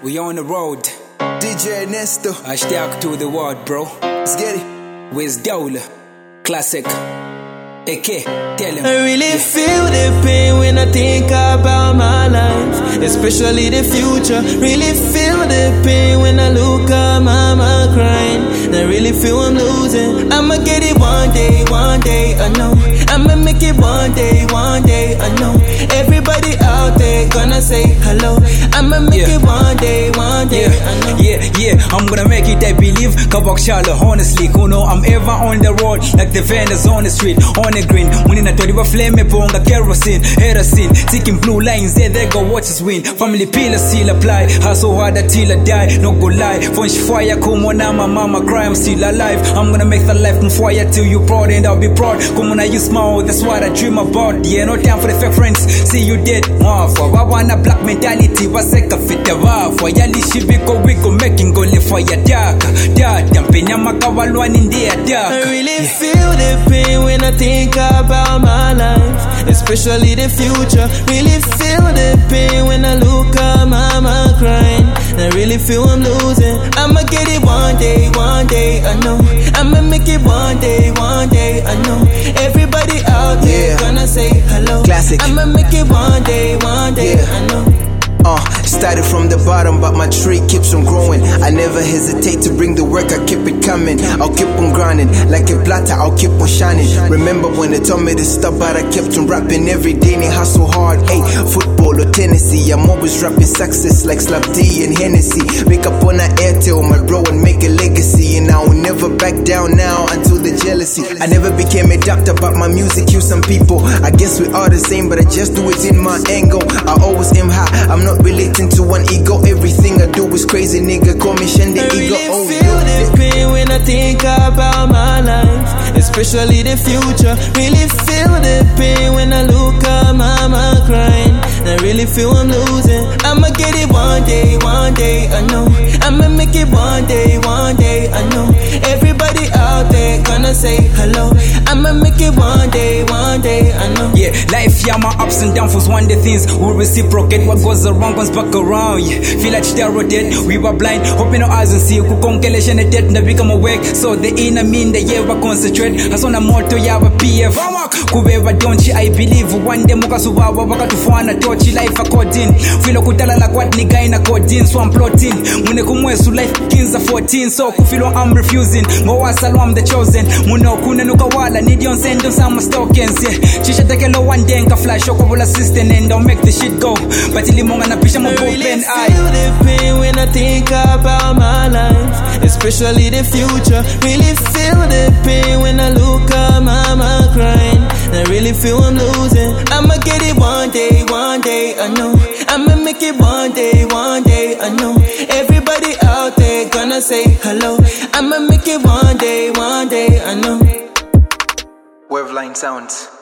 We on the road. DJ Ernesto. Hashtag to the world, bro. Let's get it. Where's Daula? Classic. AK, tell him. I really feel the pain when I think about my life, especially the future. Really feel the pain when I look at mama crying. I really feel I'm losing. I'ma get it one day, I know. I'ma make it one day, I know. Everybody out there gonna say hello. I'ma make it one day, I know. Yeah, I'm gonna make it, I believe. Kabak Shala, honestly, Kuno, I'm ever on the road, like the vendors on the street, on the green. When in a toriba flame, ponga kerosene, herosene, seeking blue lines, there they go, watch us win. Family pillar still apply, hustle hard till I die, no go lie. Funch fire, come on, my mama cry, I'm still alive. I'm gonna make the life from fire till you proud, and I'll be proud. Come on, you smile, that's what I dream about. Yeah, no time for the fake friends, see you dead. Wafa, I want a black mentality, what's a fit the wafa. Yali shibiko, we go making go live for your dark. I really feel the pain when I think about my life, especially the future. Really feel the pain when I look at mama crying. I really feel I'm losing. I'ma get it one day, I know. I'ma make it one day, I know. Everybody out there gonna say hello. Classic. I'ma make it one day, I know. Started from the bottom, but my tree keeps on growing. I never hesitate to bring the work, I keep it coming. I'll keep on grinding, like a blatter, I'll keep on shining. Remember when they told me to stop, but I kept on rapping every day and hustle hard. Hey, football or Tennessee, I'm always rapping success like Slap D and Hennessy. Wake up on an Airtel, my bro, and make a legacy. And I will never back down now until the jealousy. I never became a doctor, but my music heals some people. I guess we are the same, but I just do it in my angle. I always aim high, I'm not relating to one ego. Everything I do is crazy, nigga. Call me Shende Ego. I really feel the pain when I think about my life, especially the future. Really feel the pain when I look at mama crying. I really feel I'm losing. I'ma get it one day, I know. I'ma make it one day, I know. Everybody out there gonna say hello. I'ma make it one day, I know. Yeah, life, yeah, my ups and downs was one day things will reciprocate. What goes around comes back around. Yeah, feel like they're dead. We were blind, open our eyes and see. Kukongelation a dead, and become awake. So the inner mean the year we concentrate. As on a motto, yeah, we PF. Kubeva don't you? I believe one day muka subawa waka tufana tochi life according. Filo kutala like what nigga in a coding, so I'm plotting. Mune kumwesu life kings are 14, so kufilo I'm refusing. Ngowa salo I'm the chosen. Mune okune nuka wala need yon send on some tokens. Yeah, chisha tekelo one day nka flash okobula system and don't make the shit go. But ilimonga na pisha mo open eye. I feel the pain when I think about my life, especially the future. Really feel the pain when I look at mama crying. I really feel I'm losing. I'ma get it one day, I know. I'ma make it one day, I know. Everybody out there gonna say hello. I'ma make it one day, I know. Waveline Sounds.